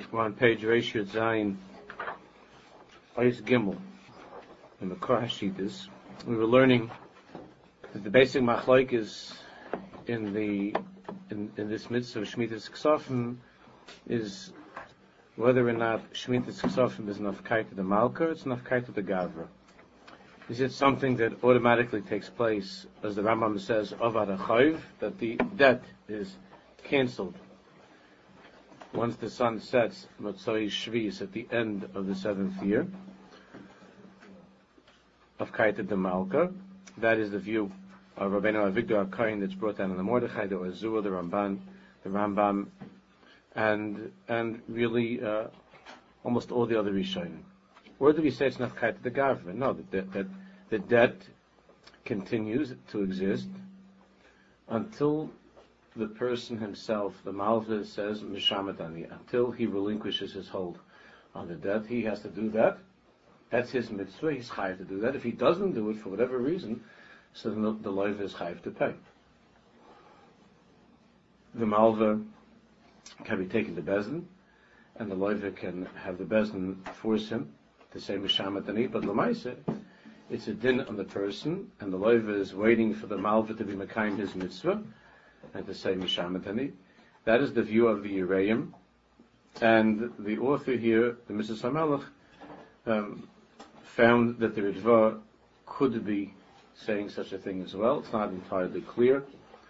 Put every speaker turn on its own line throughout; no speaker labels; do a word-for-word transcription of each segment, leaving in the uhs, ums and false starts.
We're on page Reish Zayin, Oyes Gimel, in the Kor HaShitas. We were learning that the basic machloek is in the in, in this mitzvah of Shmitas Ksofim is whether or not Shmitas Ksofim is nafkai to the Malka, it's nafkai to the Gavra. Is it something that automatically takes place, as the Rambam says, Avad HaChayv, that the debt is cancelled once the sun sets, Motzoi Shvis, at the end of the seventh year of Kaita de Malka? That is the view of Rabbeinu Avigdor HaKohen that's brought down in the Mordechai, the Ozur, the Ramban, the Rambam, and and really uh, almost all the other Rishonim. Or do we say it's not Kaita de Gavra? No, that, that the debt continues to exist until the person himself, the Malva, says Mishamatani, until he relinquishes his hold on the debt. He has to do that. That's his mitzvah. He's chayiv to do that. If he doesn't do it for whatever reason, so then the, the loiva is chayiv to pay. The Malva can be taken to Bezdin, and the loiva can have the Bezdin force him to say Mishamatani, but Lamaisa, it's a din on the person, and the loiva is waiting for the Malva to be Mekayim his mitzvah, and to say Mishamatani. That is the view of the Yereim, and the author here, the Mishnah HaMelech, um, found that the Ritva could be saying such a thing as well. It's not entirely clear,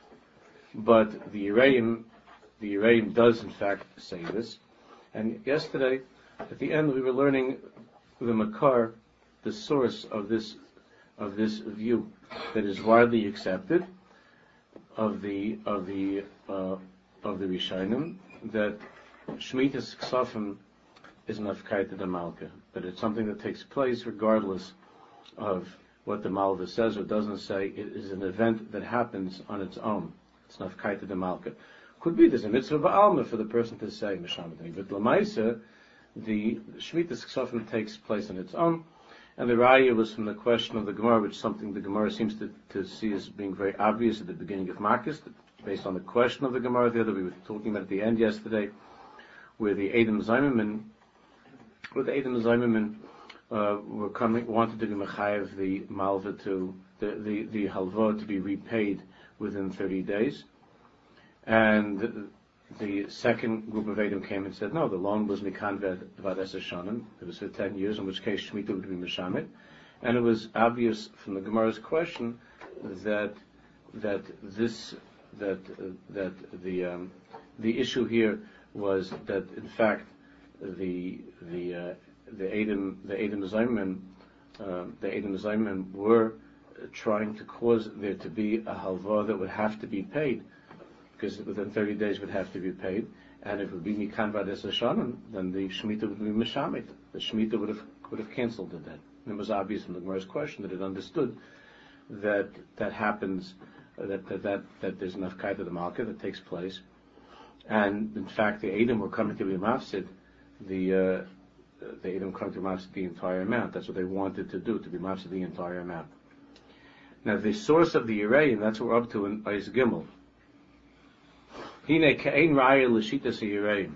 but the Yereim, the Yereim does in fact say this. And yesterday, at the end, we were learning the Makar, the source of this of this view that is widely accepted of the of the uh, of the Rishonim, that Shmitas Ksofim is nafkai to the Malka, but it's something that takes place regardless of what the Malva says or doesn't say. It is an event that happens on its own. It's nafkai to the Malka. Could be there's a mitzvah ba'alma for the person to say Mishamatani, but Lamaisa, the Shmitas Ksofim takes place on its own. And the raya was from the question of the Gemara, which is something the Gemara seems to, to see as being very obvious at the beginning of Makis, based on the question of the Gemara there that we were talking about at the end yesterday, where the Edom Zaymimin, where the Edom Zaymimin uh, were coming, wanted to be mechayev the malva to the the, the halva to be repaid within thirty days, and the, the second group of Edom came and said, no, the loan was Nikanved Vades Hashanim. It was for ten years, in which case Shemitah would be Mishamit. And it was obvious from the Gemara's question that that this that uh, that the um, the issue here was that in fact the the uh, the Edom the Edom Zayman uh, the Edom Zayman were trying to cause there to be a halva that would have to be paid, because within thirty days would have to be paid, and if it would be Mikan Vades Hashanim, then the Shemitah would be Mishamit. The Shemitah would have would have cancelled the debt. And it was obvious from the Gemara's question that it understood that that happens, uh, that, that that that there's enough kaita the malka that takes place, and in fact the Edom were coming to be mafsid, the uh, the Edom coming to mafsid the entire amount. That's what they wanted to do, to be mafsid the entire amount. Now the source of the Yereim, that's what we're up to in Oyes Gimel. Hine ke'ein raya l'shitas Yereim.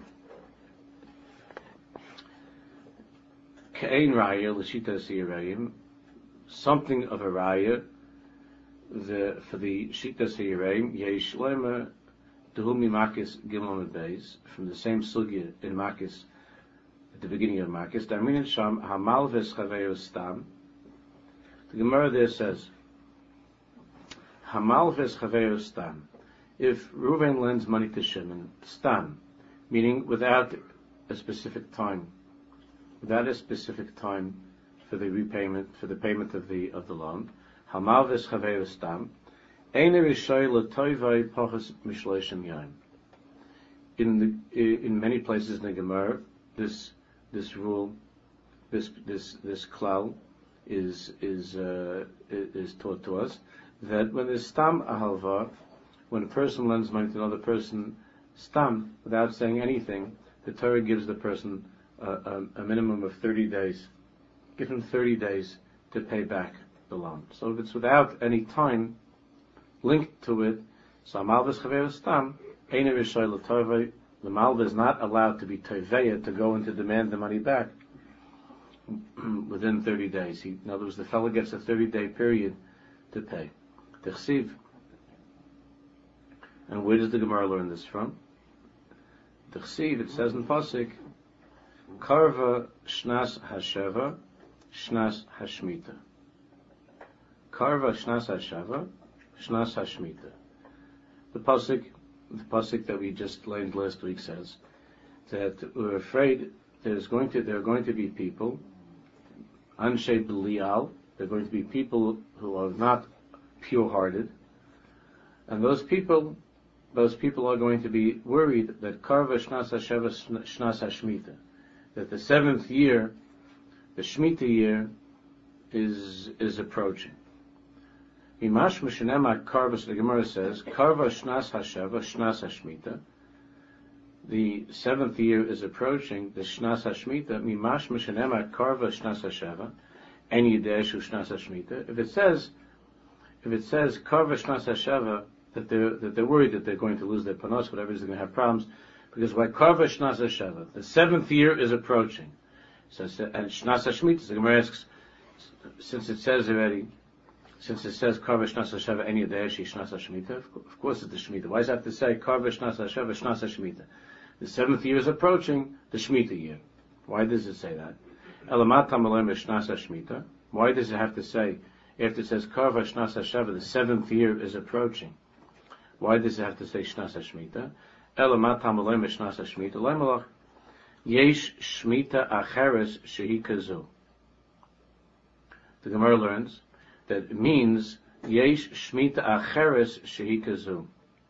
Ke'ein raya l'shitas Yereim. Something of a raya the, for the shitas Yereim. Yesh lema dehumi makis gimel beis, from the same sugya in Makis, at the beginning of Makis. Darmin sham hamalves chaveyo stam. The Gemara there says hamalves chaveyo stam. If Reuven lends money to Shimon, stam, meaning without a specific time, without a specific time for the repayment, for the payment of the of the loan, hamalves chaveyo stam, einer ishay l'toivay pachas mishloishim yom. In the in many places in the Gemara, this this rule, this this this klal, is is uh, is taught to us that when there's stam ahalva, when a person lends money to another person, stam, without saying anything, the Torah gives the person a, a, a minimum of thirty days. Give him thirty days to pay back the loan. So if it's without any time linked to it, so amalvas chaver stam, einer ishay l'tovei The Malva is not allowed to be Toveya, to go and to demand the money back within thirty days. He, in other words, the fellow gets a thirty-day period to pay. T'chsiv. And where does the Gemara learn this from? T'chsiv, it says in Pasuk, Karva Shnas Hasheva, Shnas Hashmita. Karva Shnas Hasheva, Shnas Hashmita. The Pasuk, the Pasuk that we just learned last week says that we're afraid there's going to, there are going to be people, Anshe Belial, there are going to be people who are not pure-hearted, and those people, those people are going to be worried that Karva Shnas Hasheva, Shnas Hashmita, that the seventh year, the Shemitah year, is is approaching. Imash Mishnema Karva, the Gemara says, Karva Shnas Hasheva, Shnas Hashmita. The seventh year is approaching, the Shnas Hashmita. Mimash Mishnema Karva Shnas Hasheva, and Yideshu Shnas Hashmita. If it says, if it says Karva Shnas Hasheva, that they're that they're worried that they're going to lose their panos, whatever it is, they're going to have problems. Because why Karva Shnas Hasheva, the seventh year is approaching. So, and Shnas Hashmita, the Gemara asks, since it says already, since it says Karva Shnas Hasheva, any day she Shnas Hashmita, of course it's the Shemitah. Why does it have to say Karva Shnas Hasheva, Shnas Hashmita? The seventh year is approaching the Shemitah year. Why does it say that? Elamat Tamalem Shnas Hashmita. Why does it have to say, after it says Karva Shnas Hasheva, the seventh year is approaching? Why does it have to say Shnas Hashmita? Elamat Tamalem Shnas Hashmita. Leimalach Yesh Shmita Acheres Shehi Kazu. The Gemara learns that it means Yesh Shmita Acheres Shehi Kazu,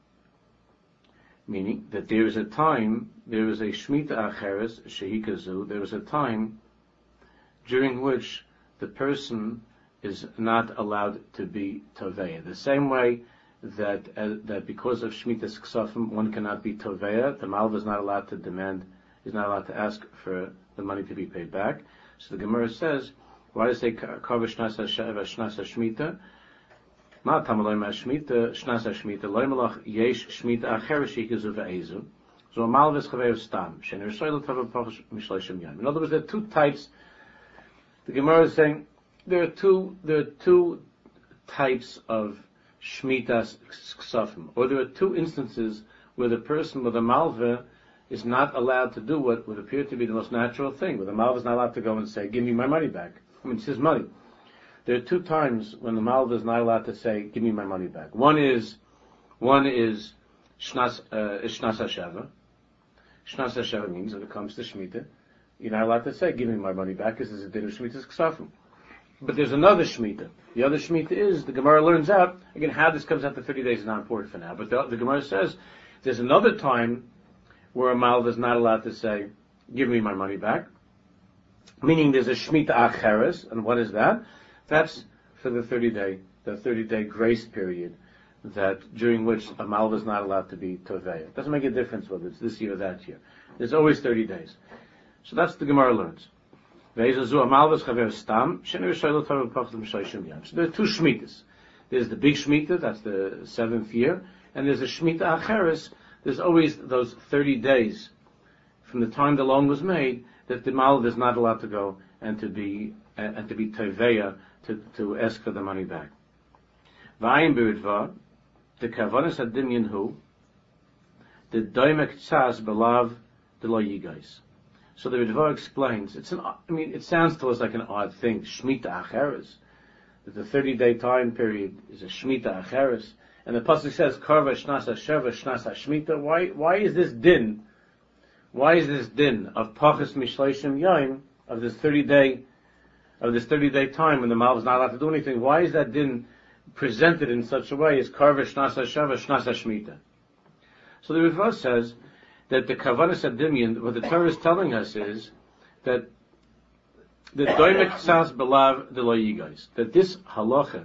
meaning that there is a time, there is a Shmita Acheres Shehi Kazu, there is a time during which the person is not allowed to be Toveya. The same way that uh, that because of Shmitas Ksafim one cannot be Toveya, the Malva is not allowed to demand, is not allowed to ask for the money to be paid back. So the Gemara says, why does it say Karva Shnas Hasheva, Shnas Hashmita? Ma Tamaloi Mashmita, Shnas Hashmita, Loimalach Yesh Shmita Acher Shikazu Ve'ezu. So a Malva is Chavev Stam. Shener Shoyla Tava Pach Mishleishim Yam. In other words, there are two types. The Gemara is saying there are two there are two types of Shmitas Ksafim, or there are two instances where the person with a Malva is not allowed to do what would appear to be the most natural thing, where the Malva is not allowed to go and say, give me my money back. I mean, it's his money. There are two times when the Malva is not allowed to say, give me my money back. One is, one is Shnas, uh, Shnas Hasheva. Shnas Hasheva means when it comes to Shemitah, you're not allowed to say, give me my money back, because there's a din of Shemitah's Ksafim. But there's another Shemitah. The other Shemitah is, the Gemara learns out, again, how this comes out to thirty days is not important for now, but the, the Gemara says, there's another time where a Malva is not allowed to say, give me my money back. Meaning there's a Shemitah Acheres, and what is that? That's for the thirty day, the thirty day grace period, that during which a Malva is not allowed to be Toveya. It doesn't make a difference whether it's this year or that year. There's always thirty days. So that's the Gemara learns. So there are two Shemitahs. There's the big Shemitah, that's the seventh year, and there's a Shemitah Acheres. There's always those thirty days from the time the loan was made that the Malva is not allowed to go and to be uh, and to be Toveya, to to ask for the money back. V'ayim b'ridva, the kavanas adimyan hu, the doimek tzas belav the lo yigais. So the Ridva explains, it's an, I mean, it sounds to us like an odd thing, Shemitah Acheres, that the thirty day time period is a Shemitah Acheres, and the Pasuk says, Karva Shnas Hasheva, Shnas Hashmita. Why, why is this din, why is this din of Pachas Mishleishim Yaim, of this thirty day, of this thirty day time when the Malva is not allowed to do anything, why is that din presented in such a way as Karva Shnas Hasheva, Shnas Hashmita? So the Ridva says, that the Kavanas Adimyan, what the Torah is telling us is that the Doimek Sas Belav de Lo Yigais, that this halacha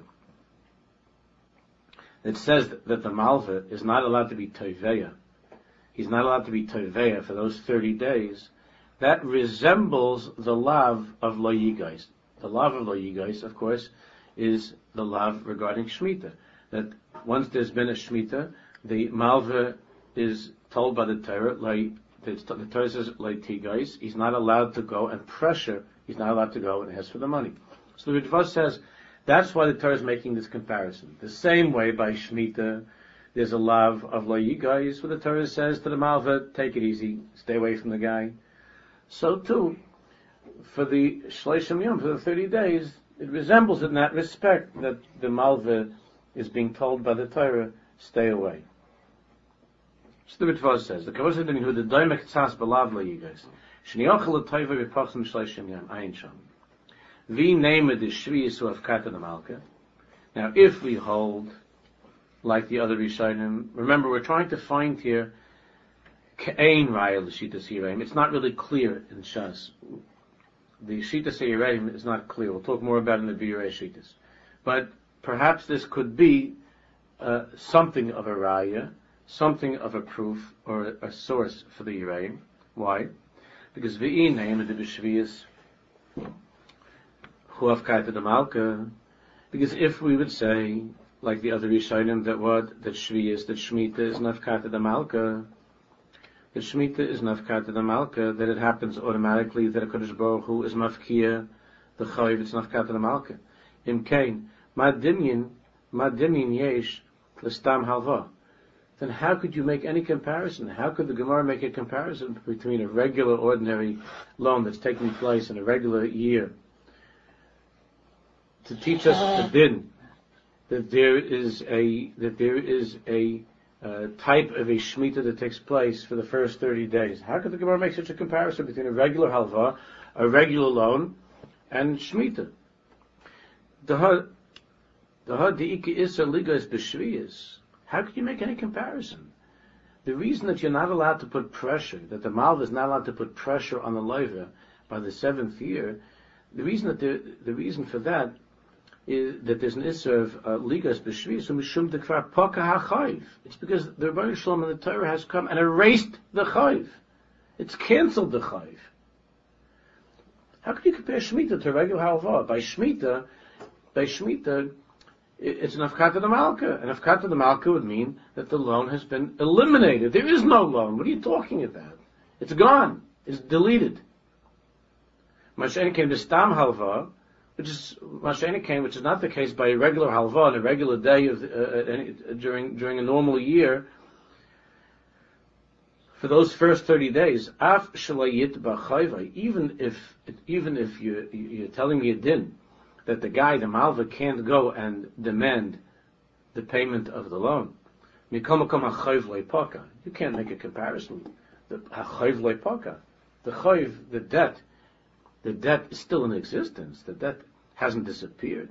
that says that the Malva is not allowed to be Toveya, he's not allowed to be Toveya for those thirty days, that resembles the lav of Lo Yigais. The lav of Lo Yigais, of course, is the lav regarding Shemitah. That once there's been a Shemitah, the Malva is told by the Torah, like the, the Torah says, like Tigais, he's not allowed to go and pressure, he's not allowed to go and ask for the money. So the Ritva says, that's why the Torah is making this comparison. The same way by Shemitah, there's a lav of lo yigais, where the Torah says to the malva, take it easy, stay away from the guy. So too, for the shleishim yom, for the thirty days, it resembles in that respect that the malva is being told by the Torah, stay away. So the Ritva says, the Kavos Adin who the doimek tzas belav lo yigais, shniochel l'toiva v'pochim shleishim yom, ayin sham. Vi name the shviyis of kata the malka. Now, if we hold like the other Rishonim, remember we're trying to find here Ke'ein Raya L'Shitas Yiraim. It's not really clear in Shas. The Shitas Yiraim is not clear. We'll talk more about it in the B'yirei Shitas. But perhaps this could be uh, something of a Raya, something of a proof or a, a source for the Yiraim. Why? Because V'i name the B'shviyas Huaf Kaita the Malka. Because if we would say, like the other Rishonim, that what? That Shviyas, that Shemitah is Nafkata the Malka. That Shemitah is Nafkata the Malka, that it happens automatically, that a Kodesh Baruch Hu is Mafkia, the Chayiv, it's Nafkata the Malka. Im Kain, Ma Dinyin, Ma Dinyin Yesh, L'Stam Halva. Then how could you make any comparison? How could the Gemara make a comparison between a regular, ordinary loan that's taking place in a regular year to teach us the din, that there is a that there is a uh, type of a shemitah that takes place for the first thirty days. How could the Gemara make such a comparison between a regular halva, a regular loan, and shemitah? The the ha'di'ika isa ligas b'shviyas. How could you make any comparison? The reason that you're not allowed to put pressure, that the malva is not allowed to put pressure on the loiva by the seventh year, the reason that the the reason for that is that there's an issue of ligas b'shviyas mishum dekvar poka ha'chayv. It's because the Rebbeinu Shalom and the Torah has come and erased the chayv. It's cancelled the chayv. How can you compare Shemitah to a regular halva? By Shemitah, by Shemitah, it's an afkata de malka. An afkata de malka would mean that the loan has been eliminated. There is no loan. What are you talking about? It's gone. It's deleted. Masha'en came to stam halva, which is Masha'en came, which is not the case by a regular halva on a regular day of uh, any, during during a normal year. For those first thirty days, af shalayit b'chayvay, even if even if you you're telling me a din that the guy, the malva, can't go and demand the payment of the loan. You can't make a comparison. The the chayv, the debt, the debt is still in existence. The debt hasn't disappeared.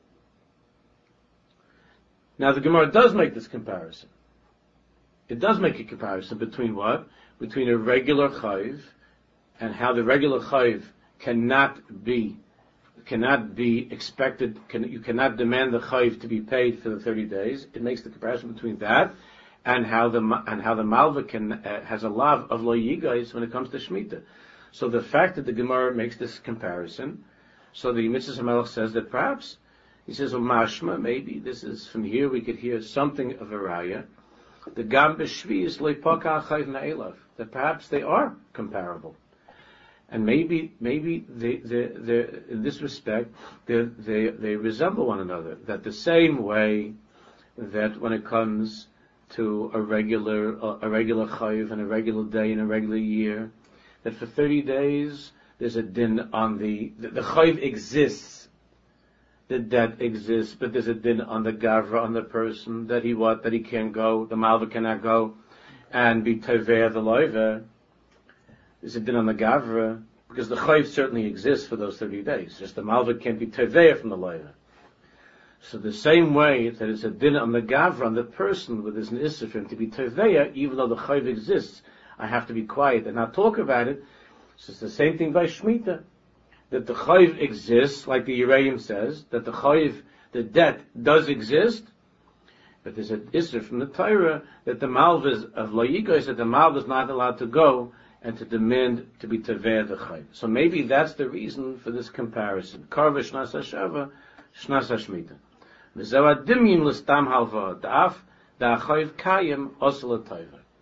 Now the Gemara does make this comparison. It does make a comparison between what? Between a regular chayv and how the regular chayv cannot be cannot be expected, can, you cannot demand the chayv to be paid for the thirty days. It makes the comparison between that and how the and how the malva can uh, has a lav of lo yigais when it comes to shemitah. So the fact that the Gemara makes this comparison, so the Mitzvah Melech says that perhaps he says, well, mashma, maybe this is from here we could hear something of a raya. The gam b'shviyis lo yipaka chayv na'elav, that perhaps they are comparable. And maybe, maybe they, they, they, in this respect, they, they, they resemble one another. That the same way that when it comes to a regular, a regular chayiv and a regular day in a regular year, that for thirty days there's a din on the, the, the chayiv exists, the debt exists, but there's a din on the gavra, on the person, that he what, that he can't go, the malva cannot go, and be teveh the loiver. Is it din on the gavra? Because the chayv certainly exists for those thirty days. Just the malva can't be teveya from the loiva. So the same way that it's a din on the gavra, on the person, where there's an issur for him to be teveya, even though the chayv exists, I have to be quiet and not talk about it. So it's the same thing by Shemitah. That the chayv exists, like the Yereim says, that the chayv, the debt, does exist, but there's an issur from the Torah that the malva of lo yigos, that the malva is not allowed to go and to demand to be teveh the chayv. So maybe that's the reason for this comparison. Karva shnas hashava, shnas hashmita. V'zeh adimyin l'stam halva, da'af da'achayv kayim osel tayva.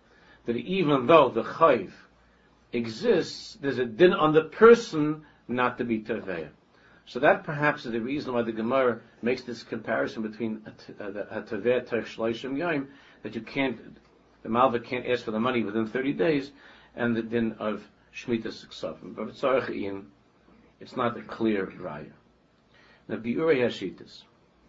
that even though the chayv exists, there's a din on the person not to be teveya. So that perhaps is the reason why the Gemara makes this comparison between a teveya terech shloshim yom, that you can't, the malva can't ask for the money within thirty days, and the din of shmitas ksafim. But tzarech it's not a clear raya. Now, biurei hashitas.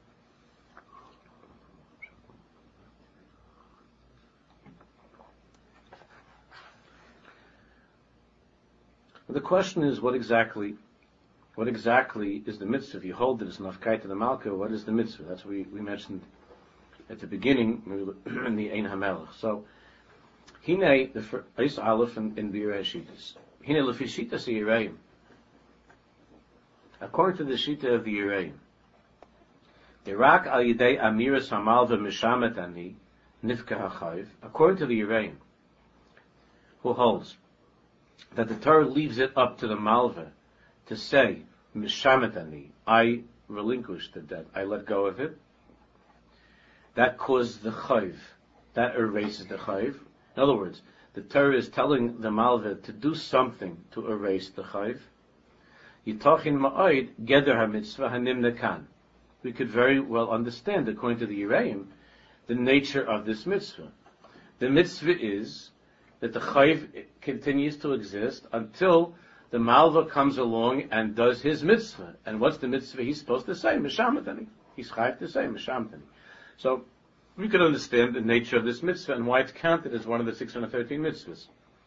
The question is, what exactly, what exactly is the mitzvah? If you hold that it's nafkai to the malka, what is the mitzvah? That's what we, we mentioned at the beginning in the Ein HaMelech. So, hine the first aleph in, in biurei hashitas. Hine lefi shitas yireim. According to the shita of the Yereim, Irak al yidei amiras hamalva mishamet ani nifka hachayv. According to the Yereim, who holds that the Torah leaves it up to the malva to say mishamet ani, I relinquished the debt, I let go of it. That caused the chayv, that erases the chayv. In other words, the Torah is telling the malva to do something to erase the chayv. Yitachin ma'oid geder ha-mitzvah hanimna kan. We could very well understand, according to the Yereim, the nature of this mitzvah. The mitzvah is that the chayv continues to exist until the malva comes along and does his mitzvah. And what's the mitzvah he's supposed to say? Mishamatani. He's chayv to say Mishamatani. So we could understand the nature of this mitzvah and why it's counted as one of the six hundred thirteen mitzvahs.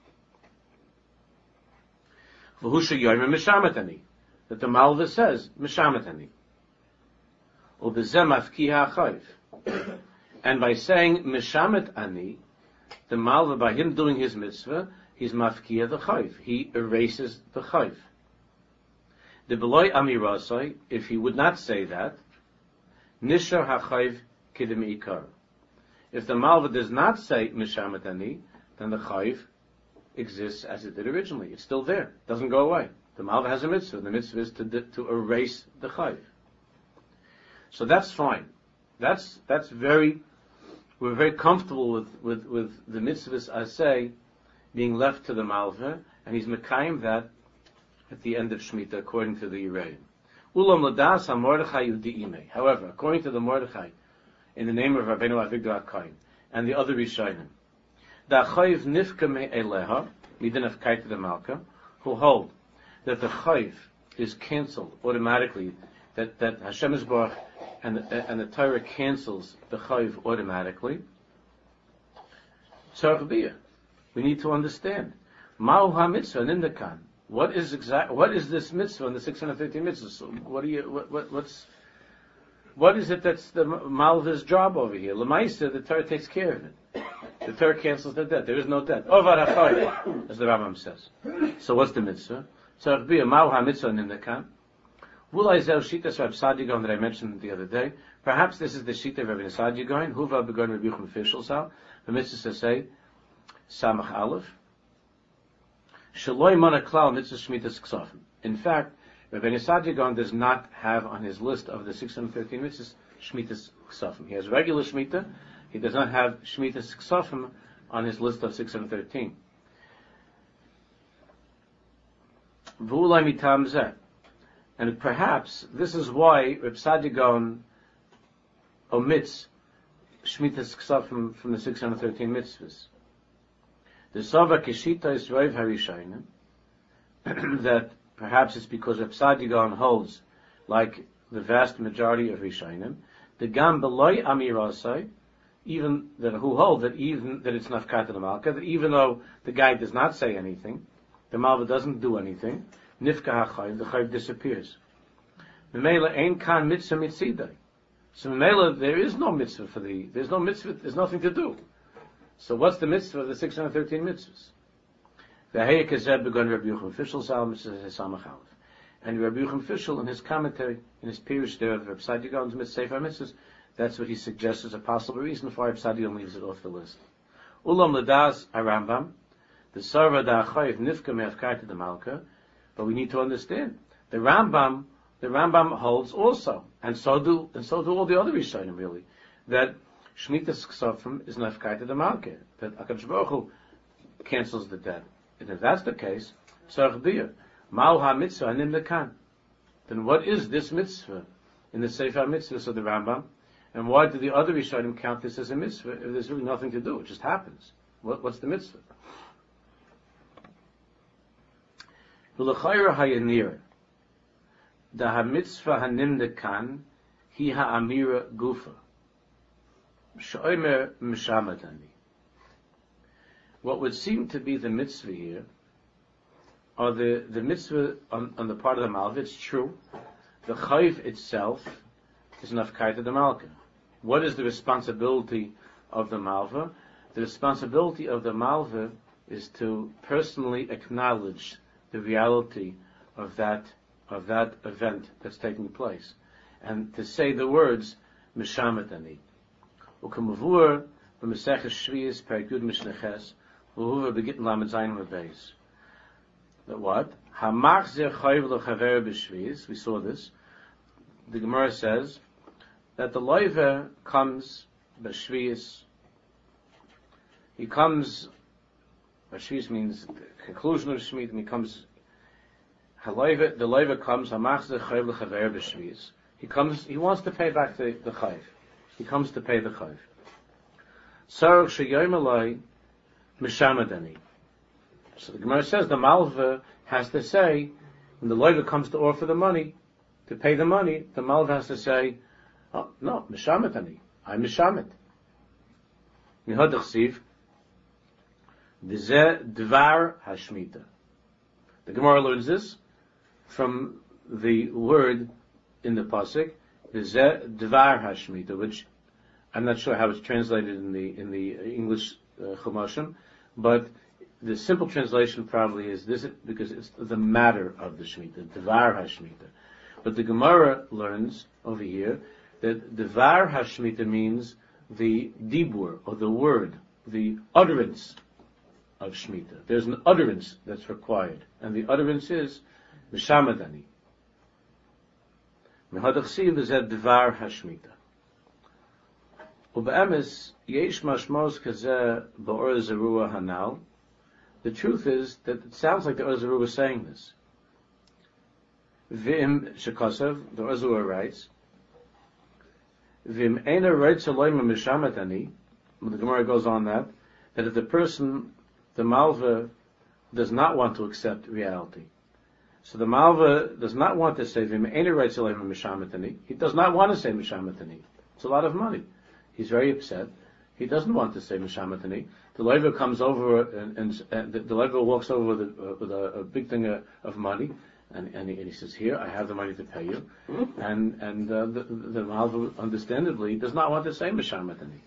V'husha yoyim mishamatani, that the malva says mishamatani. Ubezem afkiha chayv, and by saying mishamet ani, the malva, by him doing his mitzvah, he's mafkiya the chayv. He erases the chayv. The beloy amirasai, if he would not say that, nishar hachayv kidim ikar. If the malva does not say mishamet ani, then the chayv exists as it did originally. It's still there. It doesn't go away. The malva has a mitzvah. The mitzvah is to, to erase the chayv. So that's fine. That's, that's very, we're very comfortable with, with, with the mitzvahs asay being left to the malva, and he's mekayim that at the end of Shemitah, according to the Yereim. Ulam ladas ha-Mordechai udi'imei. However, according to the Mordechai, in the name of Rabbeinu Avigdor HaKohen, and the other Rishonim, the chayv nifka me'eleha, midin afkai the malka, who hold that the chayv is cancelled automatically, that, that Hashem is Baruch, and the, and the Torah cancels the chayv automatically. Tzarech biyah. We need to understand. Ma'u ha-mitzvah nindakan. What is exact? What is this mitzvah in the six hundred fifty mitzvahs? So what do you? What, what, what's? What is it that's the malva's job over here? L'maisa, the Torah takes care of it. The Torah cancels the debt. There is no debt. Ovar ha'chayv, as the Rambam says. So what's the mitzvah? Tzarech biyah. Ma'u ha-mitzvah nindakan. Wulai zeh shitas Reb Saadia Gaon that I mentioned the other day. Perhaps this is the shita of Reb Saadia Gaon. Huva begon Reb Yochanan Fischel sal. The mitzvah says say Samach Aleph. Shaloi mana klal mitzvah shmitas ksafim. In fact, Rabbi Saadia Gaon does not have on his list of the six hundred thirteen mitzvahs shmitas ksafim. He has regular shmita. He does not have shmitas ksafim on his list of six hundred thirteen. V'ulai mitam zeh. And perhaps this is why Rabbi Saadia Gaon omits shmitas ksafim from the six hundred thirteen mitzvahs. The Sava Kishita is Rav Harishainim, that perhaps it's because Reb Saadia Gaon holds, like the vast majority of Rishainim, the Gam Beloy Amirasai, even that who hold that even that it's Nafkat the Malka, that even though the guy does not say anything, the Malva doesn't do anything, Nifka HaChayv, the Chayv disappears. Memela Ein Kan Mitzvah Mitzidai. So Memela, there is no mitzvah for the, there's no mitzvah, there's nothing to do. So what's the mitzvah of the six hundred thirteen mitzvahs? V'hei kazeh begun Rabbi Yochanan Fischel sal mitzvah Samach Aleph. And Rabbi Yochanan Fischel, in his commentary, in his pirush there of Reb Saadia Gaon's mitzvah, Sefer mitzvahs, that's what he suggests as a possible reason for Reb Saadia Gaon leaves it off the list. Ulam ladas harambam, the sarva da'achayv nifka me'afkarta the malka, but we need to understand the Rambam, the Rambam holds also, and so do and so do all the other Rishonim really, that Shmitas Ksafim is nafkai to the Malka. That HaKadosh Baruch Hu cancels the debt. And if that's the case, tzarich diyah. Ma'u ha-mitzvah hanim lekan. Then what is this mitzvah in the Sefer Mitzvahs of the Rambam? And why do the other Rishonim count this as a mitzvah if there's really nothing to do? It just happens. What, what's the mitzvah? V'lechayra hayanir. Da ha-mitzvah hanim lekan hi ha-amira gufa. Shomer mishamatani. What would seem to be the mitzvah here are the, the mitzvah on, on the part of the malva. It's true. The chayv itself is nafkaita the malka. What is the responsibility of the malva? The responsibility of the malva is to personally acknowledge the reality of that of that event that's taking place, and to say the words mishamatani. Ukamavur b'meseches shviyis perek yud mishneches v'huva begittin lamed zayin v'beis. That what? Hamachzir chayv l'chaver b'shviyis. We saw this. The Gemara says that the loiver comes b'shviyis. He comes. B'shviyis means the conclusion of Shemitah. And he comes. Haloiver, the loiver comes. Hamachzir chayv l'chaver b'shviyis. He comes. He wants to pay back the, the chayv. He comes to pay the chayv. Sarach sheyoym alai mishamadani. So the Gemara says the malva has to say, when the loiva comes to offer the money, to pay the money, the malva has to say, oh, no, mishamatani, I'm mishamet. Mihadach siv, v'zeh dvar hashmita. The Gemara learns this from the word in the pasuk, v'zeh dvar hashmita, which I'm not sure how it's translated in the in the English uh, Chumashim, but the simple translation probably is this, because it's the matter of the Shemitah, Devar HaShemitah. But the Gemara learns over here that Devar HaShemitah means the dibur, or the word, the utterance of Shemitah. There's an utterance that's required, and the utterance is Mishamadani. Mehadach siv is at Devar HaShemitah. Ube'emes yesh mashmos kazeh ba'or zerua hanal. The truth is that it sounds like the Ozuru was saying this. Vim shekasav, the Ozuru writes, Vim ena reitz aloyma mishamatani. The Gemara goes on that that if the person, the malva, does not want to accept reality, so the malva does not want to say Vim ena reitz aloyma mishamatani. He does not want to say mishamatani. It's a lot of money. He's very upset. He doesn't want to say mishamatani. The loiva comes over and, and, and the, the loiva walks over with, a, uh, with a, a big thing of, of money, and, and, he, and he says, "Here, I have the money to pay you." Mm-hmm. And and uh, the, the malva, understandably, does not want to say mishamatani.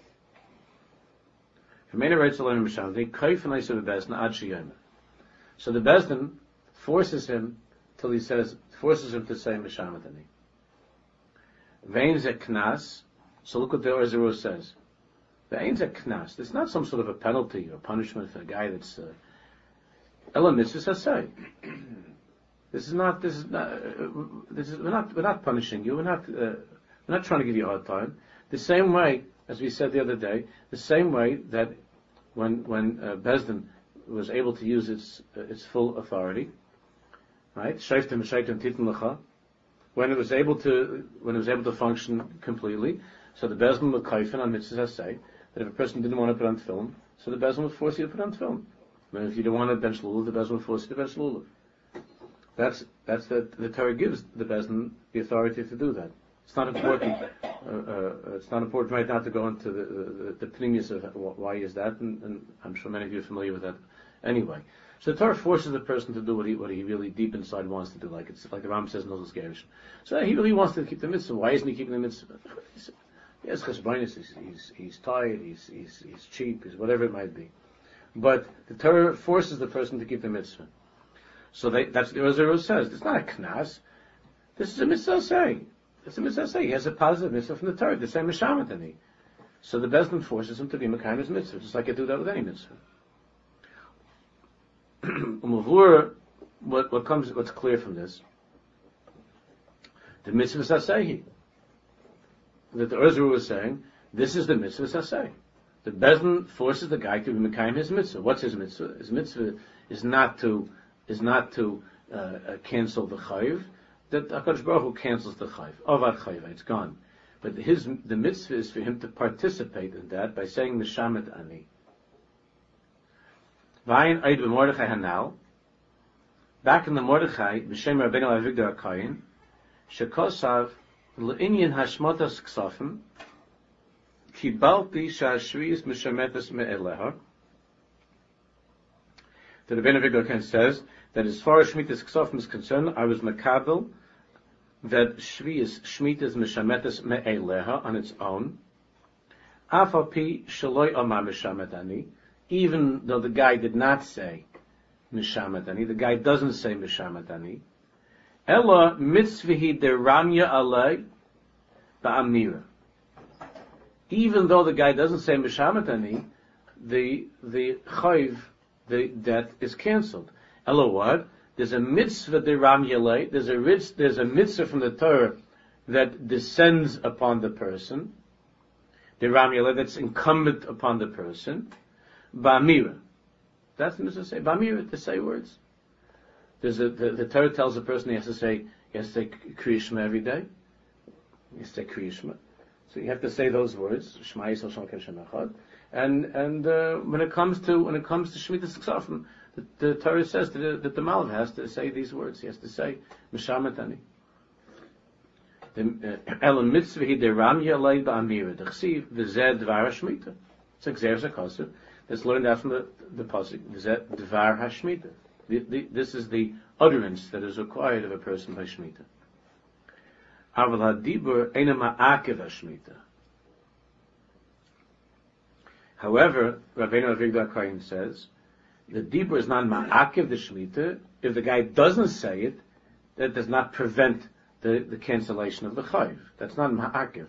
So the bezdin forces him till he says, forces him to say mishamatani. Vein ze knas. So look what the Ozuru says. The ain't a knas. It's not some sort of a penalty or punishment for a guy that's Ela mitzvah say. This is not. This is not. Uh, this is. We're not. We're not punishing you. We're not. Uh, we're not trying to give you a hard time. The same way, as we said the other day, the same way that when when uh, Bezdin was able to use its uh, its full authority, right? Shayftim shayftim titin lecha. When it was able to when it was able to function completely, so the Bezdin would kaifin on mitzvah say that if a person didn't want to put on film, so the Bezdin would force you to put on film. But if you don't want to bench lulav, the Bezdin would force you to bench lulav. That's that's the the Torah gives the Bezdin the authority to do that. It's not important. Uh, uh, it's not important right now to go into the the, the pneumius of why is that, and, and I'm sure many of you are familiar with that. Anyway, so the Torah forces the person to do what he what he really deep inside wants to do. Like it's like the Ram says in Nozos Gerushin. So he really wants to keep the mitzvah. Why isn't he keeping the mitzvah? Yes, chesbonus. He's, he's he's tired. He's he's he's cheap. He's whatever it might be. But the Torah forces the person to keep the mitzvah. So they, that's what the Ozuru says. It's not a knas. This is a mitzvah saying. It's a mitzvah saying. He has a positive mitzvah from the Torah, the same mishamet than he. So the Bezdin forces him to be Mekayim mitzvah, just like you do that with any mitzvah. what what comes, what's clear from this? The mitzvah sasehi. That the Ozuru was saying, this is the mitzvah saseh. The Bezdin forces the guy to be Mekayim his mitzvah. What's his mitzvah? His mitzvah is not to, is not to, uh, uh, cancel the chayiv. That HaKadosh Baruch Hu cancels the chayiv. Avad chayiv, it's gone. But his, the mitzvah is for him to participate in that by saying Mishamet Ani. Vayin Eid b'Mordechai Hanal. Back in the Mordechai, B'Shem Rabbeinu Avigdor HaKoyin, Shekosav L'Inyan Hashmotas Ksofim, Kibalti Shashriis Mishametas Me'eleha. The Rabbeinu Avigdor HaKoyin says that as far as Shmitas Ksofim is concerned, I was makabel that Shvius Shmitas Mishametas Me'eleha on its own. Afapi Shaloi Omar Mishamet Ani, even though the guy did not say Mishamet Ani, the guy doesn't say Mishamet Ani. Ella mitzvihi deramya alei ba'amira. Even though the guy doesn't say Mishamet Ani, the the chayv, the debt is cancelled. Ella what? There's a mitzvah deramya alei. There's a ritz, there's a mitzvah from the Torah that descends upon the person. Deramya alei, that's incumbent upon the person. Ba'amira. That's the mitzvah say. Ba'amira, to say words. There's a, the, the Torah tells a person he has to say, he has to say Kriya Shema every day. He has to say Kriya Shema. So you have to say those words. Shema Yisrael Shem Elokeinu Shem Echad. And, and, uh, when it comes to, when it comes to Shemitah Ksofim, the, the Torah says that the, that the Malv has to say these words. He has to say, Mishamet Ani. Elam mitzvah hi deramya alei ba'amira. D'chsiv v'zeh dvar hashmita. It's like Zer Zakosov. Let's learn that from the, the pasuk. V'zeh dvar hashmita. The, the, this is the utterance that is required of a person by Shemitah. Aval hadibur eina ma'akev hashmita. However, Rabbeinu Avigdor HaKoyin says, the dibur is not ma'akev the Shemitah. If the guy doesn't say it, that does not prevent the, the cancellation of the chayiv. That's not ma'akev.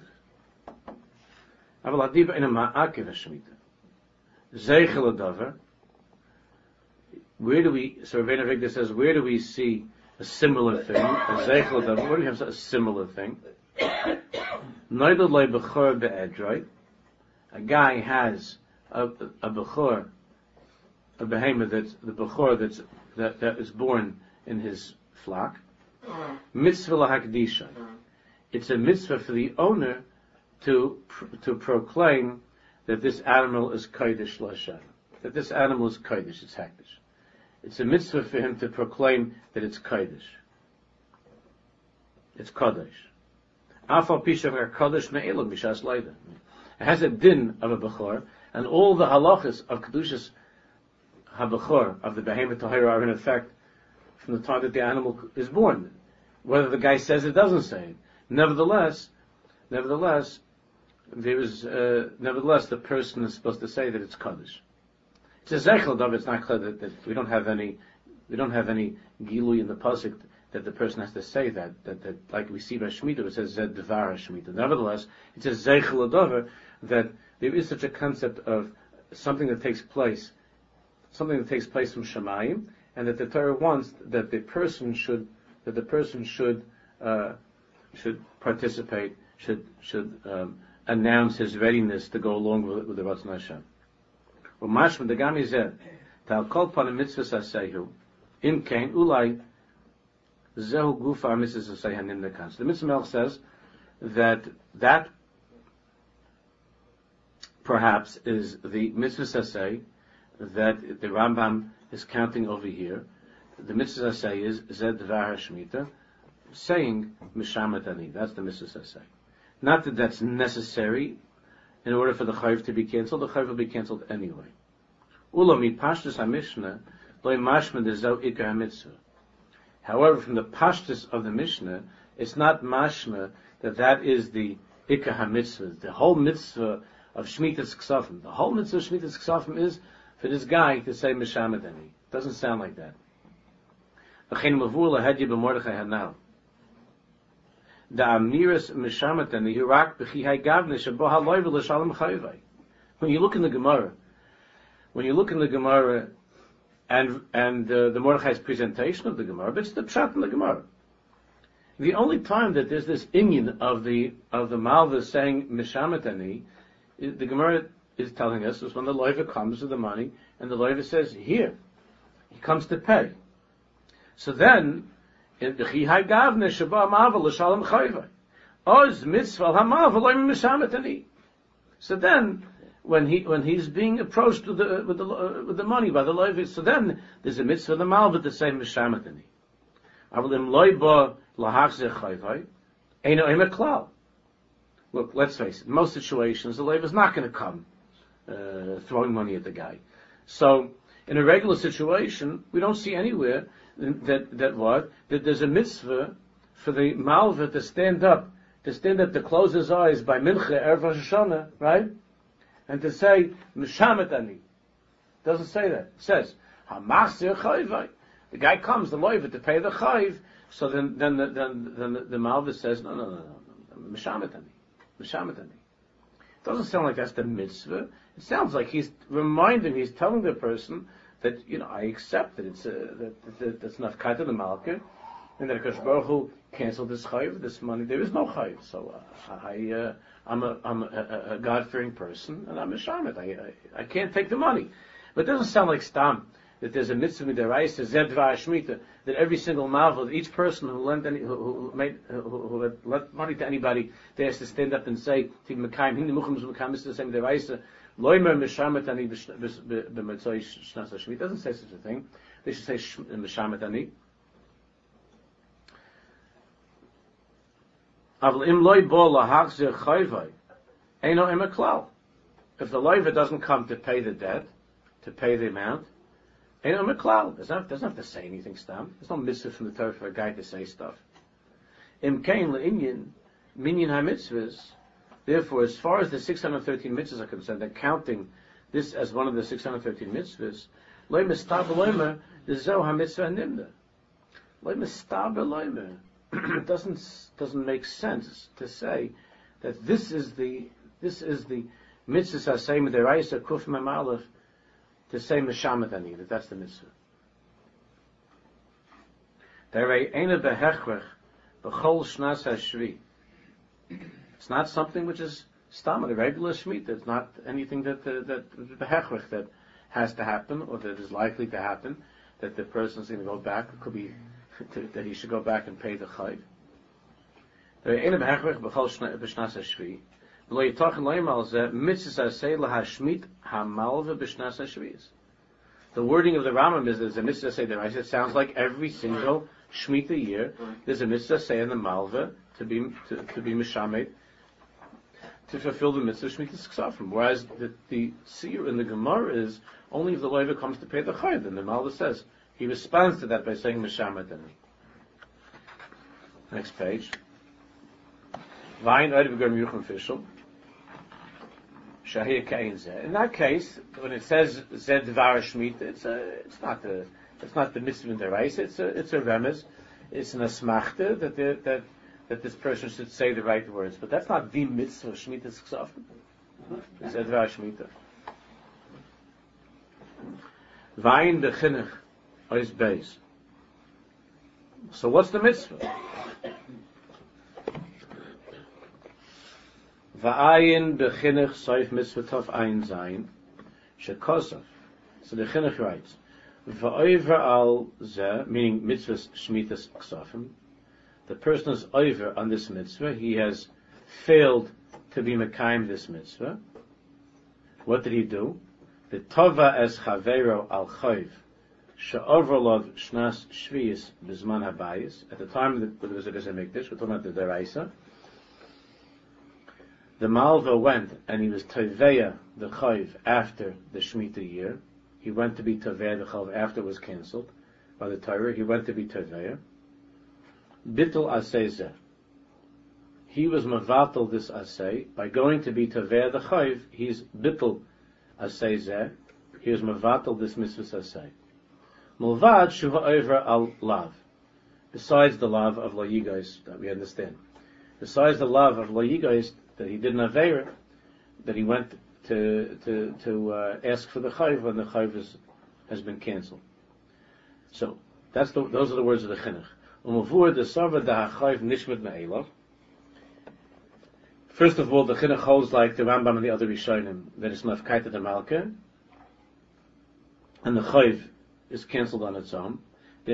Aval hadibur eina ma'akev hashmita. Zeichel adavar. Where do we, so Rabbeinu Avigdor says, where do we see a similar thing? A zeichel adavar, where do we have a similar thing? Noidel loy bechor be'edroi. A guy has a, a bechor, a behemoth that's, the bechor that's, that, that is born in his flock. Mitzvah lahakdisha. It's a mitzvah for the owner to, to proclaim that this animal is kodesh l'Hashem. That this animal is kodesh, it's hekdesh. It's a mitzvah for him to proclaim that it's kodesh. It's kodesh. Afal pishav kodesh me'elam mishas leida. It has a din of a bechor, and all the halachas of kedushas habechor of the behemoth tahira are in effect from the time that the animal is born, whether the guy says it, doesn't say it. Nevertheless, nevertheless, there is uh, nevertheless the person is supposed to say that it's kodesh. It's a zeichel davar. It's not clear that, that we don't have any, we don't have any gilui in the pasuk that the person has to say that, that, that like we see by Shemitah, it says zed dvar Shemitah. Nevertheless, it's a zeichel davar that there is such a concept of something that takes place, something that takes place from Shemayim, and that the Torah wants that the person should, that the person should, uh, should participate, should, should um, announce his readiness to go along with, with the Ratzon Hashem. Well, mashma the gami zeh tal kol pan mitzvah sasehu im kain ulai zehu gufa mitzvah sasehu in the kans. The Mitzvah Melech says that that perhaps is the mitzvah saseh that the Rambam is counting over here. The mitzvah saseh is zed dvar hashmita, saying mishamet ani. That's the mitzvah saseh. Not that that's necessary in order for the chayiv to be cancelled. The chayiv will be cancelled anyway. Ulami pashtus ha-mishnah loy mashma dezo ikar ha-mitzvah. However, from the pashtus of the Mishnah, it's not mashma that that is the ikar ha-mitzvah. The whole mitzvah of Shmitas Ksofim. The whole mitzvah of Shmitas Ksofim is for this guy to say mishamet ani. It doesn't sound like that. V'chein mavur lahedya b'Mordechai hanal. The amiras mishamet ani hirak b'chihai gavne shebo haloi v'l'shalom chayvai. When you look in the Gemara, when you look in the Gemara and and uh, the Mordechai's presentation of the Gemara, but it's the pshat in the Gemara. The only time that there's this inyan of the of the Malva saying mishamet ani, the Gemara is telling us is when the loiva comes with the money, and the loiva says, here, he comes to pay. So then, in the Chihai Gavne, Shabbat Mavel, L'Shalom Chayva, Oz Mitzvah HaMavel, Oim Mishametani. So then, when he when he's being approached with the with the uh, with the money by the loiva, so then there's a mitzvah the malva to say mishametani. Avalim loiba lahachzeh chayvai, eino emet klal. Look, let's face it. In most situations, the loiva is not going to come uh, throwing money at the guy. So, in a regular situation, we don't see anywhere that that what that there's a mitzvah for the malva to stand up, to stand up to close his eyes by mincha erev Rosh Hashanah, right? And to say, Mishamet ani. Doesn't say that. It says, Hamachzir chayvai. The guy comes, the loiva, to pay the chayv. So then, then, the, then, then the, the malva says, no, no, no, no, no. Mishamet ani. Mishamet ani. It doesn't sound like that's the mitzvah. It sounds like he's reminding, he's telling the person that, you know, I accept that it's, uh, that, that, that's not kata the malka, and that Akash Baruch Hu canceled this chayv, this money. There is no chayv. So, uh, I, uh, I'm a, I'm a, a, a God-fearing person, and I'm a shamet. I, I, I can't take the money. But it doesn't sound like stam, that there's a mitzvah midaraisa, zed dvar shmita, that every single marvel, each person who lent any, who, who made, who, who had lent money to anybody, they has to stand up and say, Tig Mekayim, Hindi Muchim Mekayim, is the same midaraisa, loimer mishamet ani b'mitzvah shnas hashmita. It doesn't say such a thing. They should say mishamet ani. If the loiva doesn't come to pay the debt, to pay the amount, Eino Meklal. Doesn't doesn't have to say anything, Stam. There's no mitzvah from the Torah for a guy to say stuff. Im Kain le'inyan, minyan ha-mitzvahs. Therefore, as far as the six hundred thirteen mitzvahs are concerned, they're counting this as one of the six hundred thirteen mitzvahs. Loy mistab loimer, the zoh ha-mitzvah nimda. Loy mistab loimer. It doesn't doesn't make sense to say that this is the this is the mitzvah asay midiraisa kuf mem aleph to say mishamet ani, that that's the mitzvah. Derei ena behechrech b'chol shnas hashvi. It's not something which is stam, a regular shmita. It's not anything that uh, that behechrech that has to happen or that is likely to happen, that the person's going to go back. It could be to, that he should go back and pay the chayv. Derei ena behechrech b'chol shnas hashvi. The wording of the Rambam is there's a mitzvah say there. It sounds like every single Shemitah year there's a mitzvah say in the Malva to be to, to be mishamed to fulfill the mitzvah Shemitah Ksafim. Whereas the the seer in the Gemara is only if the loiva comes to pay the chayv. Then the Malva says he responds to that by saying mishamed. Next page. Vayin Erev Gam Yuchim Fishel. In that case, when it says Zed Dvar Shmita, it's a, it's not the, it's not the mitzvah in the rice. It's a, it's a remez. It's an asmachta that the, that that this person should say the right words. But that's not the mitzvah Shmita Ksafim. Zed Dvar Shmita. Vayin bechinuch ois beis. So what's the mitzvah? Va'ayin bechinuch soif mitzvah tov ein zayin shekosov. So the chinuch writes, Va'oiver al zeh, meaning mitzvahs shmitas ksafim. The person is over on this mitzvah. He has failed to be mekayim this mitzvah. What did he do? The tova es chavero al chayv she'overlov shnas shviyis bizman habayis. At the time that there was a Beis Hamikdash, we're talking about the deraisa. The Malva went and he was Toveya the Chayv after the Shemitah year. He went to be Toveya the Chayv after it was cancelled by the Torah. He went to be Toveya. Bittul Aseh. He was Mavatal this Aseh. By going to be Toveya the Chayv, he's Bittul Aseh. He was Mavatal this Mitzvah Aseh. Mulvad Shuva over al Lav. Besides the Lav of La Yigais that we understand. Besides the Lav of La Yigais, that he did an aveira, that he went to to to uh, ask for the chayv when the chayv is, has been cancelled. So that's the, those are the words of the chinuch. Umavur the sarva da chayv nishmat me'elav. First of all, the chinuch holds like the Rambam and the other Rishonim that it's mafkaita de malka, and the chayv is cancelled on its own. If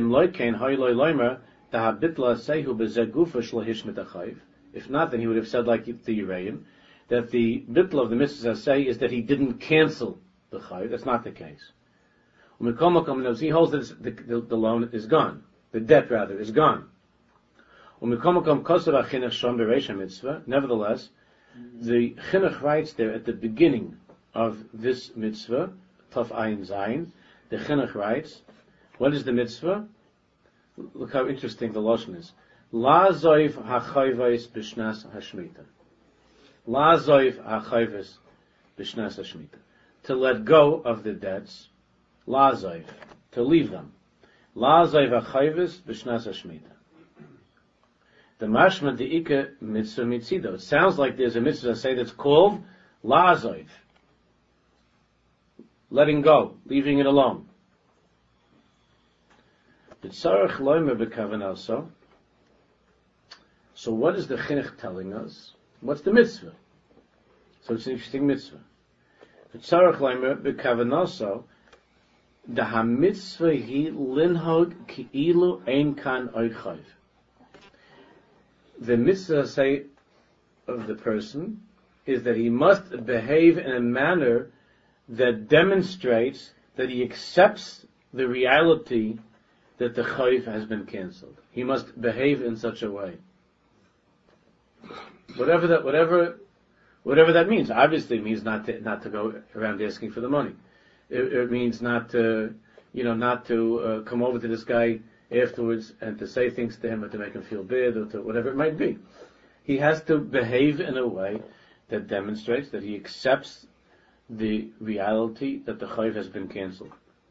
not, then he would have said like the Uraim, that the bitl of the mitzvah say is that he didn't cancel the chayv. That's not the case. He holds that the, the, the loan is gone. The debt, rather, is gone. Nevertheless, the chinuch writes there at the beginning of this mitzvah, Tov Ayin Zayin, the chinuch writes, what is the mitzvah? Look how interesting the lashon is. La zoiv hachayvais b'shnas hashmita. La zoiv hachayvais b'shnas hashmita. To let go of the debts. La zoiv. To leave them. La zoiv hachayvais b'shnas hashmita. The mashma de'ika mitzvah mitzido. It sounds like there's a mitzvah say that's called La zoiv. Letting go. Leaving it alone. So what is the chinuch telling us? What's the mitzvah? So it's an interesting mitzvah. The ha-mitzvah hi linhog ki'ilu ein kan oichayv. The mitzvah say of the person is that he must behave in a manner that demonstrates that he accepts the reality that the chayv has been cancelled. He must behave in such a way. Whatever that, whatever, whatever that means. Obviously, it means not to not to go around asking for the money. It, it means not to, you know, not to uh, come over to this guy afterwards and to say things to him or to make him feel bad or to whatever it might be. He has to behave in a way that demonstrates that he accepts the reality that the chayv has been cancelled.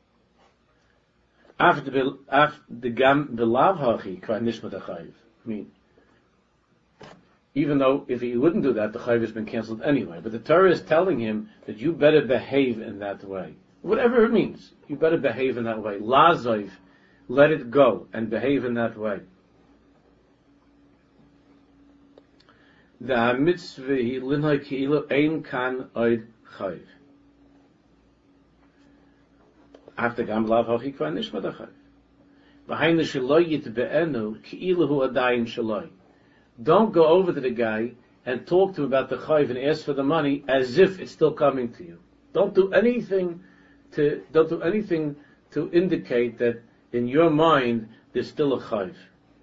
After the after gam belav hachi kvar nishmat chayv. I mean, even though if he wouldn't do that, the chayv has been cancelled anyway. But the Torah is telling him that you better behave in that way, whatever it means. You better behave in that way. Lazoiv, let it go and behave in that way. The mitzvah linhay ki'ilu ein kan oid chayv. After gam lav hachi kvar nishmat chayv. Behind the shaloi yit be'enu ki'ilu hu adayin shaloi. Don't go over to the guy and talk to him about the chayv and ask for the money as if it's still coming to you. Don't do anything to don't do anything to indicate that in your mind there's still a chayv.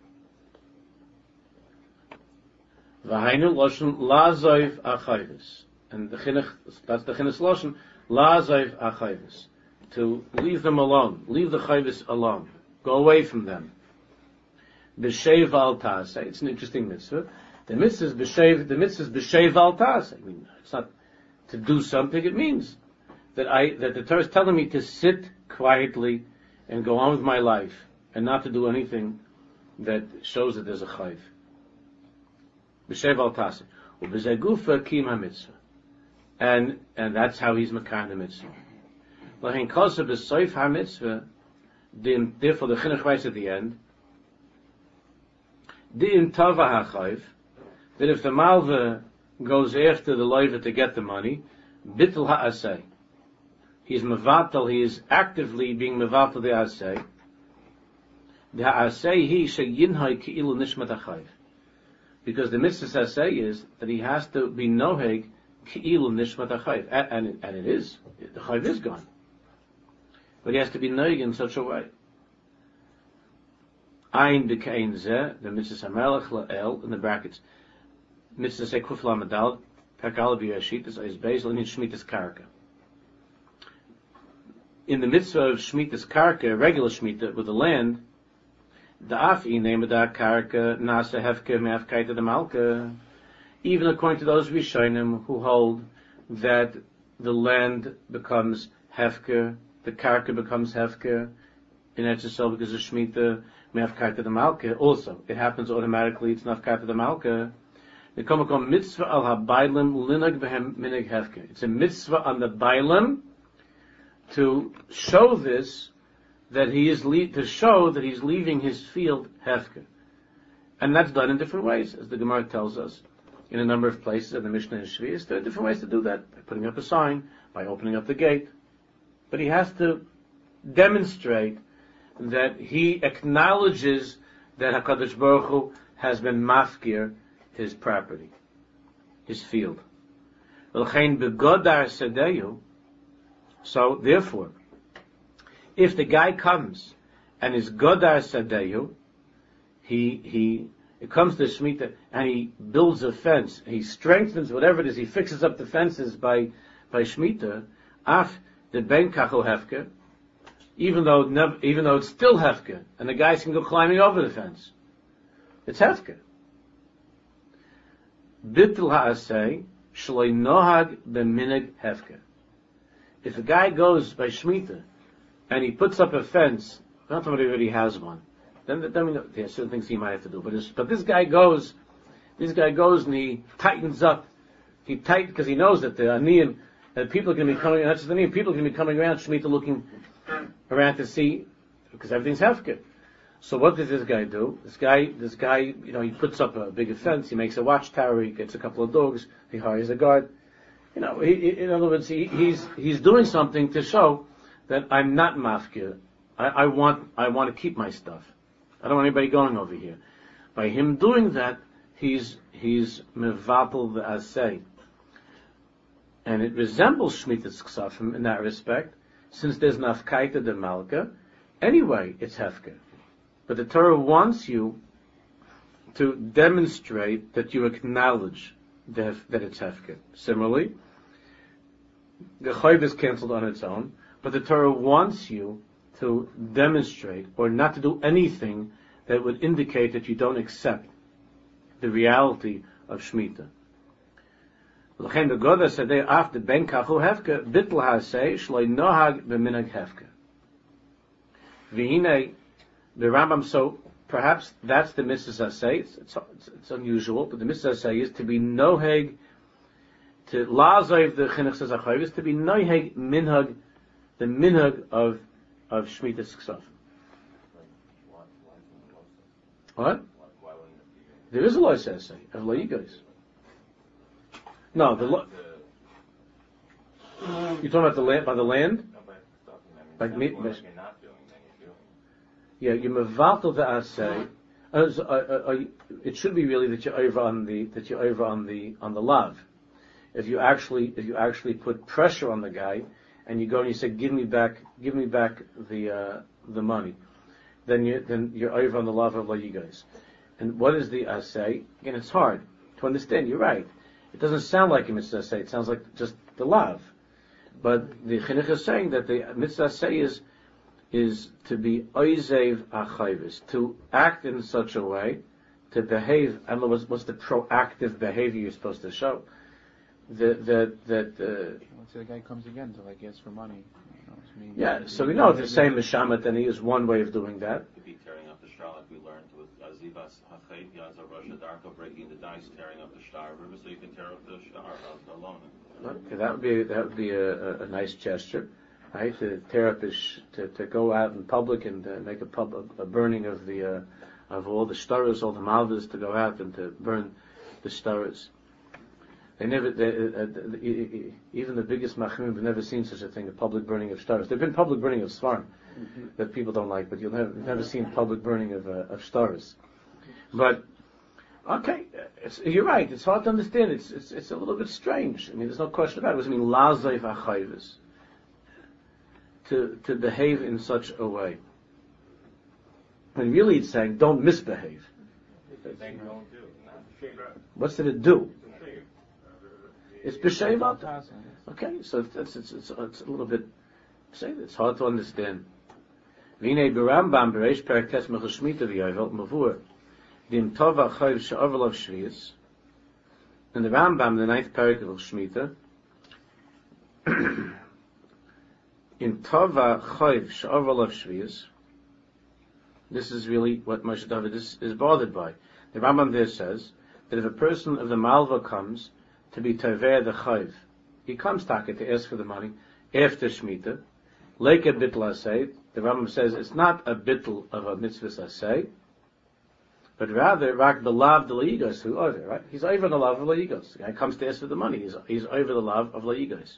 V'hainu loshen lazoiv achayvis, and the chinuch, that's the chinuch loshen lazoiv achayvis, to leave them alone, leave the chayvis alone, go away from them. B'sheiv al taseh. It's an interesting mitzvah. The mitzvah is b'sheiv. The mitzvah is b'sheiv al taseh. I mean, it's not to do something. It means that I that the Torah is telling me to sit quietly and go on with my life and not to do anything that shows that there's a chayv. B'sheiv al taseh. U'b'zegufa kim ha-mitzvah. And and that's how he's makar the mitzvah. Lahin kosa b'soif ha-mitzvah. Therefore, the chinuch writes at the end. Di'im tava ha'chayv, that if the malva goes after the loiva to get the money, bittul ha'aseh. He's mevatel, he is actively being mevatel the aseh. The ha'aseh hi sheyinhai ki'ilu nishmat ha'chayv. Because the mitzvah aseh is that he has to be noheg ki'ilu nishmat ha'chayv. And, and, and it is. The chayv is gone. But he has to be noheg in such a way. Ein b'kein zeh, the mitzvah hamelech la'el, in the brackets, mitzvah say kuf lamadal, perkal b'yashit, is based on shmitas karka. In the mitzvah of shmitas karka, regular shmita, with the land, the afi name of that karka, nasa hefke me'afkaita the malka, even according to those Rishonim who hold that the land becomes hefke, the karka becomes hefke, in Eretz Yisrael because of shmita, me'afkaita the malka. Also, it happens automatically. It's nafkaita the malka. They come called mitzvah al habaylim linag behem minig hefke. It's a mitzvah on the baylim to show this that he is le- to show that he's leaving his field hefke, and that's done in different ways, as the Gemara tells us. in a number of places in the Mishnah and Shvius. There are different ways to do that, by putting up a sign, by opening up the gate. But he has to demonstrate that he acknowledges that HaKadosh Baruch Hu has been mafkir his property, his field. So therefore, if the guy comes and is godar sadeyu, he he it comes to Shemitah and he builds a fence, he strengthens whatever it is, he fixes up the fences by by Shemitah, af the ben kachu hefker, even though never, even though it's still hefker, and the guys can go climbing over the fence, it's hefker. Bittul ha'aseh shloi nohag b'minig hefker. If a guy goes by Shemitah and he puts up a fence, not somebody already has one, then, then we know, there are certain things he might have to do. But, but this guy goes, this guy goes and he tightens up. He tight because he knows that the aniyim, that people can be coming, not just the aniyim, people can be coming around Shemitah looking around to see, because everything's hefker. So what does this guy do? This guy, this guy, you know, he puts up a bigger fence, he makes a watchtower, he gets a couple of dogs, he hires a guard. You know, he, he, in other words, he, he's he's doing something to show that I'm not mafkir. I, I want I want to keep my stuff. I don't want anybody going over here. By him doing that, he's he's mevatel the asay, and it resembles shmitas ksafim in that respect, since there's nafkaita de malka. Anyway, it's hefker. But the Torah wants you to demonstrate that you acknowledge that it's hefker. Similarly, the chayv is cancelled on its own, but the Torah wants you to demonstrate or not to do anything that would indicate that you don't accept the reality of Shemitah. L'chein begoda sadei af de ben kachu hefker bitl hasei shloi nohag b'minag hefker. V'hinei the Rambam, so perhaps that's the mitzvah say. It's, it's, it's unusual, but the mitzvah say is to be noheg, to lazav the chinuch says achav is to be noheg minhag, the minhag of of shmitas ksaf. What? There is a law says say of laigos. No, the law. You're talking about the land by the land, like me. Yeah, you mevatel the asay. Uh, uh, uh, it should be really that you're over on the that you're over on the on the lav. If you actually if you actually put pressure on the guy and you go and you say, "Give me back, give me back the uh, the money," then you then you're over on the lav of you guys. And what is the asay? Again, it's hard to understand. You're right. It doesn't sound like a mitzvah asay. It sounds like just the lav. But the chinuch is saying that the mitzvah asay is. is to be oizev achayvis, to act in such a way, to behave. I don't know what's, what's the proactive behavior you're supposed to show. That that that. Uh,
Once the guy comes again to like ask for money. You know, I mean,
yeah, so we know the same mishamet, and he is one way of doing that.
Could be tearing up the shtar, like we learned with Azivas Hachet Yaza Rosh Darko, breaking the dice, tearing up the shtar river, so you can tear up the shtar alone.
Okay, that would be that would be a, a, a nice gesture. Right, to tear up his, to, to go out in public and uh, make a, pub, a, a burning of the uh, of all the shtaras, all the malvas, to go out and to burn the shtaras. They never, they, uh, uh, even the biggest machmim have never seen such a thing, a public burning of shtaras. There've been public burning of svarim mm-hmm. that people don't like, but you'll never, you've never seen public burning of uh, of shtaras. But okay, it's, you're right. It's hard to understand. It's it's it's a little bit strange. I mean, there's no question about it. What does it mean, lazayv achayvis? To, to behave in such a way. And really it's saying, don't misbehave. What's did it do? It's b'sheivat. Okay, so it's, it's, it's, it's a little bit, say it's hard to understand. V'nei b'Rambam b'reish perek tes mechus shmita v'yovel mavur dim tov ha'chayv she'ovel of shvius. In the Rambam, the ninth perek of Shmita, in Tova Chayv Sh'Ovel of Shvius, this is really what Moshe David is, is bothered by. The Rambam there says that if a person of the Malva comes to be Taveh the Chayv, he comes taka to ask for the money after Shemitah, like a bitl asay. The Rambam says it's not a bitl of a mitzvah asay, but rather rak the love the laigos who over, right? He's over the love of laigos. The guy comes to ask for the money. He's he's over the love of laigos.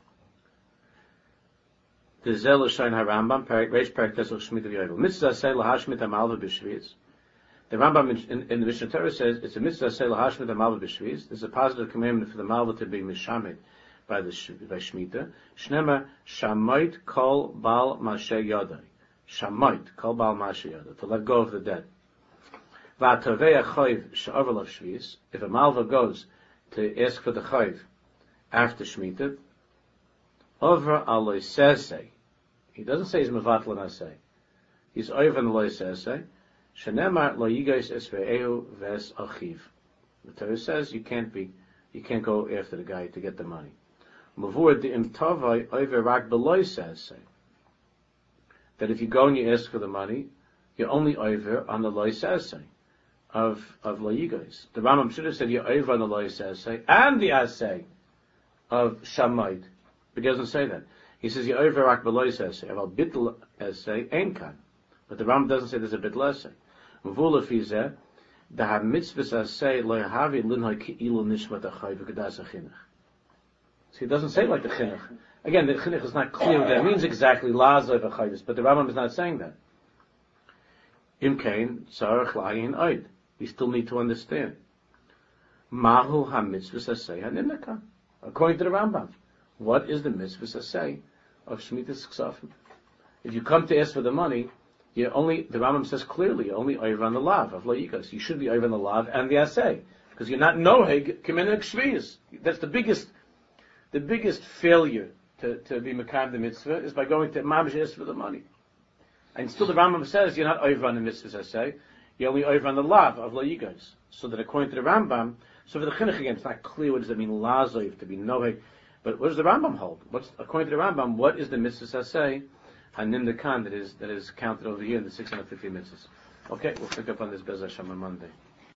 The zel shain harambam parak reish parak tesel shmita v'yovel mitzvah say lahashmit amalva b'shviz. The Rambam in, in the Mishnah Torah says it's a mitzvah say lahashmit amalva b'shviz. There's a positive commandment for the malva to be mishamed by the by shmita. Shnema shamoit kol bal mashe yodai. Shamoit kol bal mashe yodai, to let go of the debt. V'atovei achoiv she'over of shviz. If a malva goes to ask for the choiv after shmita, over aloi sesei. He doesn't say he's mevatl and asay. He's over and aloi sesei. Shenemar lo yigos es ve'ehu ves achiv. The Torah says you can't be, you can't go after the guy to get the money. Mavur the imtavai over rak beloi sesei. That if you go and you ask for the money, you're only over on the loy sesei of of lo yigos. The Rambam should have said you're over on the loy sesei and the asay of shamait. But he doesn't say that. He says, "You over rak beloy essay, aval bitl essay enkan." But the Ram doesn't say there's a bitl essay. Mvula fizeh, the ha mitzvahs essay lo yahavi linhay ki'ilu nishmat achay v'gedas achinuch. So he doesn't say like the chinuch. Again, the chinuch is not clear what that means exactly. Lazay v'chayvis, but the Rambam is not saying that. Imkain tzarich la'ayin oid. We still need to understand. Mahu ha mitzvahs essay hanimnaka. According to the Rambam. What is the mitzvah say of Shemitah's Ksafim? If you come to ask for the money, you only, the Rambam says clearly, you're only over on the lav of La'ikas. You should be over on the lav and the asay. Because you're not noheg, k'menek shviyas. That's the biggest, the biggest failure to, to be mekayim the mitzvah is by going to mamish ask for the money. And still the Rambam says you're not over on the mitzvah asay, you're only over on the lav of La'ikas. So that according to the Rambam, so for the chinuch again, it's not clear what does that mean, lazoiv, to be noheg. But what does the Rambam hold? What's, according to the Rambam, what is the mitzvah say? Hanim the kan that is that is counted over here in the six hundred fifty mitzvahs. Okay, we'll pick up on this Bez Hashem on Monday.